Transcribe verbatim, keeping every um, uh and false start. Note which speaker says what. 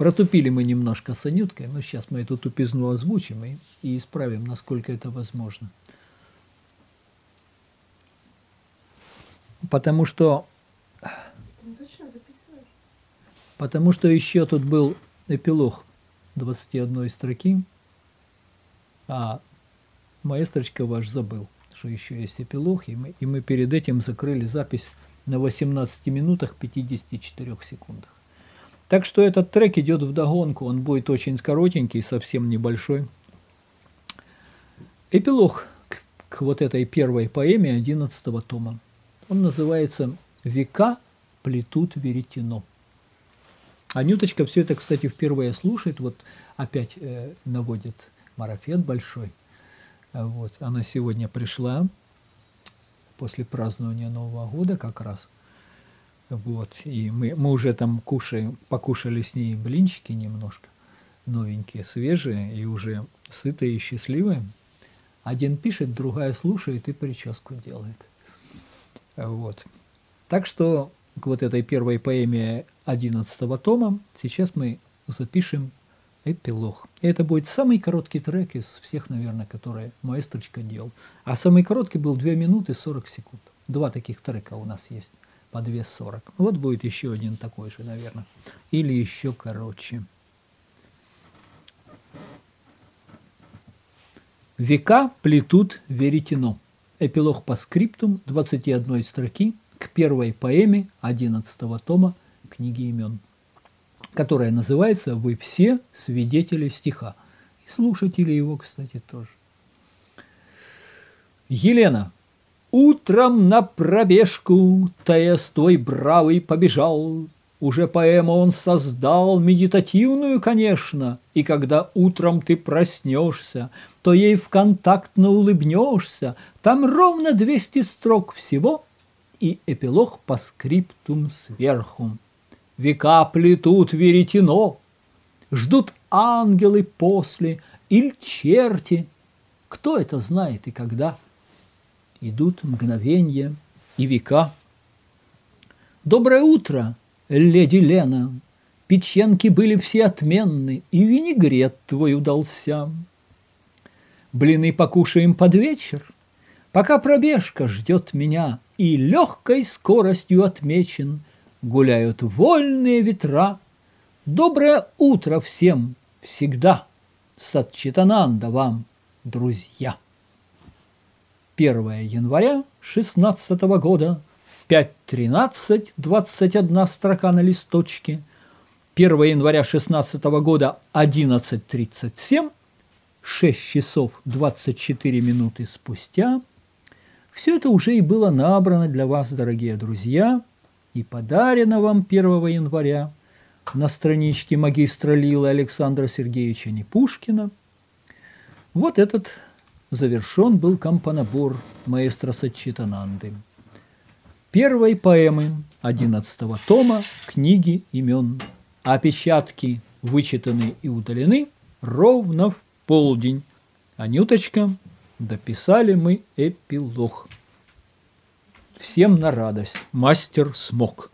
Speaker 1: Протупили мы немножко с Анюткой, но сейчас мы эту тупизну озвучим и, и исправим, насколько это возможно. Потому что, потому что еще тут был эпилог двадцати одной строки, а маэстрочка ваш забыл, что еще есть эпилог, и мы, и мы перед этим закрыли запись на восемнадцати минутах пятидесяти четырёх секундах. Так что этот трек идет вдогонку, он будет очень коротенький, совсем небольшой. Эпилог к, к вот этой первой поэме одиннадцатого тома. Он называется «Века плетут веретено». Анюточка все это, кстати, впервые слушает, вот опять э, наводит марафет большой. Вот, она сегодня пришла после празднования Нового года как раз. Вот, и мы, мы уже там кушаем, покушали с ней блинчики немножко, новенькие, свежие, и уже сытые и счастливые. Один пишет, другая слушает и прическу делает. Вот. Так что к вот этой первой поэме одиннадцатого тома сейчас мы запишем эпилог. И это будет самый короткий трек из всех, наверное, которые маэстрочка делал. А самый короткий был две минуты сорок секунд. Два таких трека у нас есть. По две сорок. Вот будет еще один такой же, наверное. Или еще короче. Века плетут веретено. Эпилог по скриптум двадцати одной строки к первой поэме одиннадцатого тома книги имен, которая называется «Вы все свидетели стиха». И слушатели его, кстати, тоже. Елена. Утром на пробежку тест твой бравый побежал. Уже поэму он создал, медитативную, конечно, и когда утром ты проснешься, то ей вконтактно улыбнешься, там ровно двести строк всего и эпилог по скриптум сверху. Века плетут веретено, ждут ангелы после или черти, кто это знает и когда. Идут мгновенья и века. Доброе утро, леди Лена, печенки были все отменны, и винегрет твой удался. Блины покушаем под вечер, пока пробежка ждет меня, и легкой скоростью отмечен гуляют вольные ветра. Доброе утро всем всегда, Сатчитананда вам, друзья. первое января шестнадцатого года, пять тринадцать, двадцать одна строка на листочке. первое января шестнадцатого года, одиннадцать тридцать семь, шесть часов двадцать четыре минуты спустя. Все это уже и было набрано для вас, дорогие друзья, и подарено вам первого января на страничке магистра Лилы Александра Сергеевича Непушкина. Вот этот завершен был компонабор маэстро Сатчитананды. Первой поэмы одиннадцатого тома книги имен. Опечатки вычитаны и удалены ровно в полдень. Анюточка, дописали мы эпилог. Всем на радость. Мастер смог.